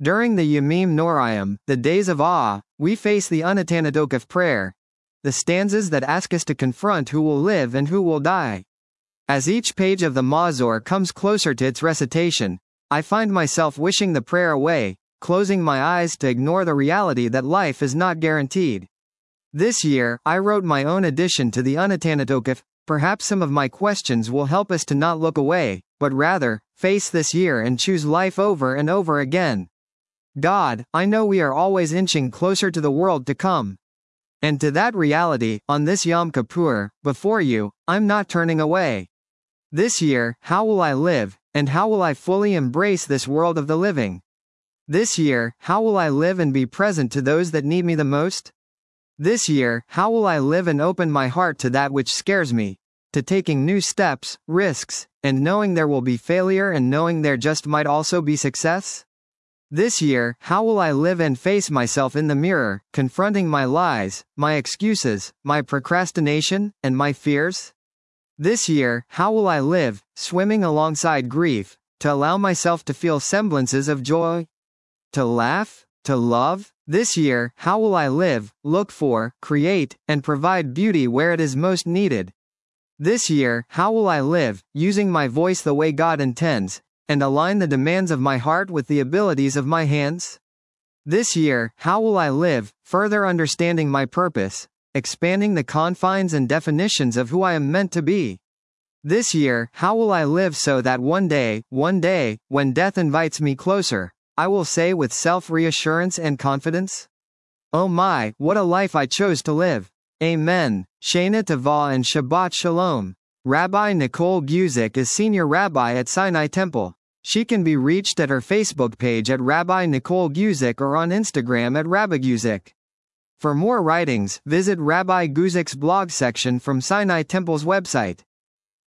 During the Yamim Norayim, the days of awe, we face the Unatanadok of prayer, the stanzas that ask us to confront who will live and who will die. As each page of the Mazor comes closer to its recitation, I find myself wishing the prayer away, closing my eyes to ignore the reality that life is not guaranteed. This year, I wrote my own addition to the Unatanadok. Perhaps some of my questions will help us to not look away, but rather, face this year and choose life over and over again. God, I know we are always inching closer to the world to come. And to that reality, on this Yom Kippur, before you, I'm not turning away. This year, how will I live, and how will I fully embrace this world of the living? This year, how will I live and be present to those that need me the most? This year, how will I live and open my heart to that which scares me, to taking new steps, risks, and knowing there will be failure and knowing there just might also be success? This year, how will I live and face myself in the mirror, confronting my lies, my excuses, my procrastination, and my fears? This year, how will I live, swimming alongside grief, to allow myself to feel semblances of joy? To laugh? To love? This year, how will I live, look for, create, and provide beauty where it is most needed? This year, how will I live, using my voice the way God intends, and align the demands of my heart with the abilities of my hands? This year, how will I live, further understanding my purpose, expanding the confines and definitions of who I am meant to be? This year, how will I live so that one day, when death invites me closer, I will say with self-reassurance and confidence, "Oh my, what a life I chose to live." Amen. Shana Tova and Shabbat Shalom. Rabbi Nicole Guzik is Senior Rabbi at Sinai Temple. She can be reached at her Facebook page at Rabbi Nicole Guzik or on Instagram at Rabbi Guzik. For more writings, visit Rabbi Guzik's blog section from Sinai Temple's website.